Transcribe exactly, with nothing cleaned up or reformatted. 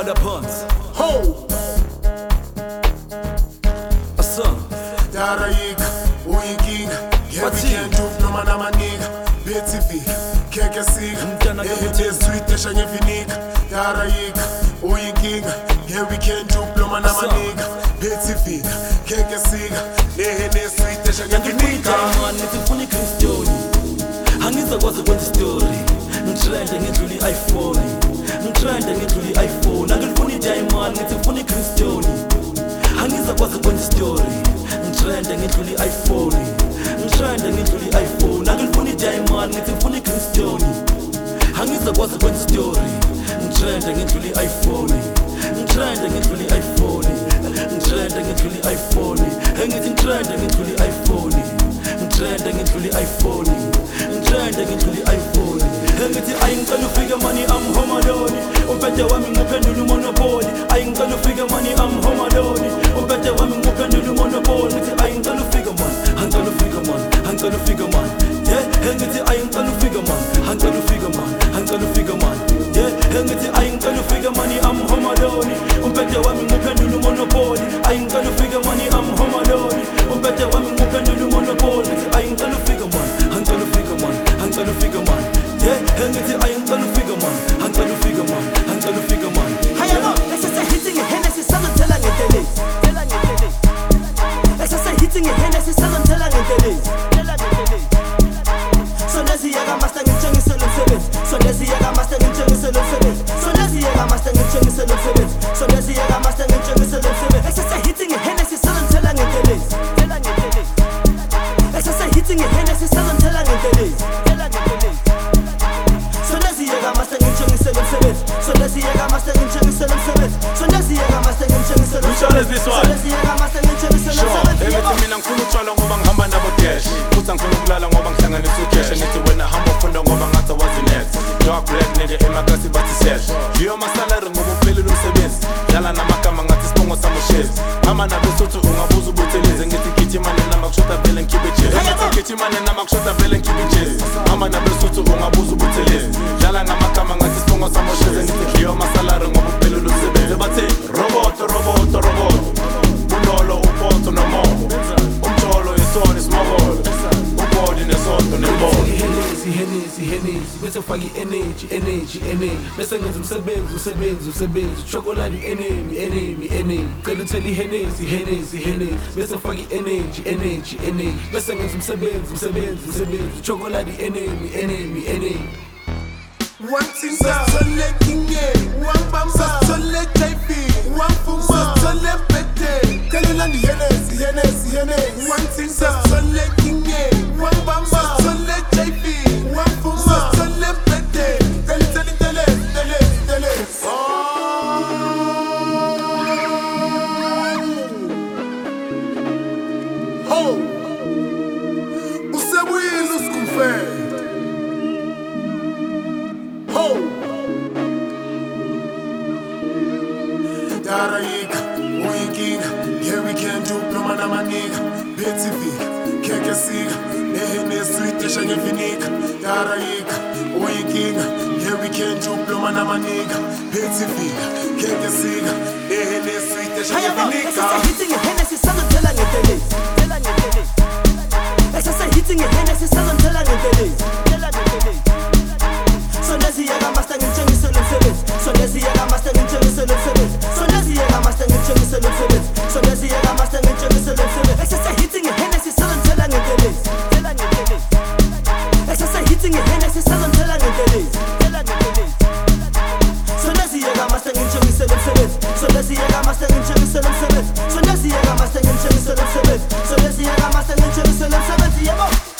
Bhala phansi. Ho! Asa. Darayika, uyinkinga. Yeah, we Wathini? can't do noma namaniga. Betty V, keke sika. Mntana Eh, kamuthi. the sweet esha ngevinika. Darayika, uyinkinga. Yeah, we can't do noma namaniga. Betty V, keke sika. Eh, the sweet esha ngevinika. Man, nithi ngifuna iChristoni. Angizakwazi ukwenza story. Ngitrende ngidlula i-iPhone. Ngitrende ngidlula i-iPhone. Angifuni diamond, nithi ngifuna iChristoni. Angizakwazi ukwenza story. Ngitrende ngidlula i-iPhone. Ngitrende ngidlula i-iPhone. Angifuni diamond, nithi ngifuna iChristoni. Angizakwazi ukwenza story. Ngitrende ngidlula i-iPhone. Ngitrende ngidlula i-iPhone. Ngitrende ngidlula i-iPhone. Engithi ngitrende ngidlula i-iPhone. Ngitrende ngidlula i-iPhone. Ngitrende ngidlula i-iPhone. Engithi ayingicela ufike mani am home alone. Umphethe wami nguphendula umonopoly. Ayingicela ufike mani am home alone. Umphethe wami nguphendula umonopoly. Ngithi ayingicela ufike man. Angicela ufike man. Angicela ufike man. Yeah, engithi ayingicela ufike man. Angicela ufike man. Angicela ufike man. Yeah, engithi ayingicela ufike mani am home alone. Umphethe wami nguphendula umonopoly. Ayingicela ufike mani am home alone. Umphethe wami nguphendula umonopoly. Ngithi ayingicela ufike man. Angicela ufike man. Angicela ufike man. Yeah, engithi ayingicela ufike man. Angicela ufike man. Angicela ufike man. Hayalo, exercise hitting a Hennessy, Southern telling it daily. Telling it daily. Exercise hitting a Hennessy, Southern telling it daily. Telling it daily. So does he ever master in Chinese Salon Sevens? So does he ever master in Chinese Salon Sevens? So does he ever master in Chinese Salon Sevens? So does he ever master in Chinese Salon Sevens? Exercise hitting a Hennessy, Southern telling it daily. Telling it daily. Exercise hitting a Hennessy, Southern telling it daily. Telling it daily. So does he ever master in Chinese Salon Sevens? So does he ever master in Chinese Salon Sevens? So does he ever master in Chinese Salon Which one is this one? So does he ever master in Chinese Salon Sure, Sevens? everything mina ngifuna utshwala ngoba ngihamba nabo dash futhi ngifuna ukulala ngoba ngihlanganisa ucash nithi wena hamba ufunda ngoba ngathi wazi net dark black nigga emakasi bathi sesh yiyo masalary ngoba uphelile umsebenzi dlala namagama ngathi sibongo samushezi hamba nabesuthu ungabuza ubutheleze ngithi gijimane namakushota vele ngikhiphe jazz ngithi gijimane namakushota vele ngikhiphe jazz hamba nabesuthu ungabuza ubutheleze dlala ngamagama ngathi sibongo samushezi ngithi yiyo masalary ngoba uphelile umsebenzi bathi roboto roboto roboto unolo upoto nomomo umtholo isona isimabolo ubodi nesonto nembono Hennessy, Hennessy, Hennessy bese ufake energy, energy, energy bese ngenza umsebenzi, umsebenzi, umsebenzi chocolate enemy, enemy, enemy cela uthele Hennessy, Hennessy, Hennessy bese ufake energy, energy, energy bese ngenza umsebenzi, umsebenzi, umsebenzi chocolate enemy, enemy, enemy One thing Sasole kinge, one bamba Sasole taifi, one fuma Sasole pete, kalulani Hennessy, Hennessy, Hennessy One thing Sasole kinge, one bamba Sasole taifi, one fuma Sasole pete, kali tali tele, tele, tele Ho! Usebuyiza usikumfela Ho! Darayika, uyinkinga. Yeah, we can't do noma namaniga. Betty V, keke sika. Eh, ne sweet esha ngevinika. Darayika, uyinkinga. Yeah, we can't do noma namaniga. Betty V, keke sika. Eh, ne sweet esha Hayalo, ngevinika. exercise hitting a Hennessy, Southern telling it daily. Telling it daily. Exercise hitting a Hennessy, Southern telling it daily. Telling it daily. So does he ever master in Chinese Salon Sevens? So does he ever master in Chinese Salon Sevens? So does he ever master in Chinese Salon Sevens? So does he ever master in Chinese Salon Sevens? Exercise hitting a Hennessy, Southern telling it daily. Telling it daily. Exercise hitting a Hennessy, Southern telling it daily. Telling it daily. So does he ever master in Chinese Salon Sevens? So does he ever master in Chinese Salon Sevens? So does he ever master in Chinese Salon Sevens? So does he ever master in Chinese Salon Sevens? Yeah,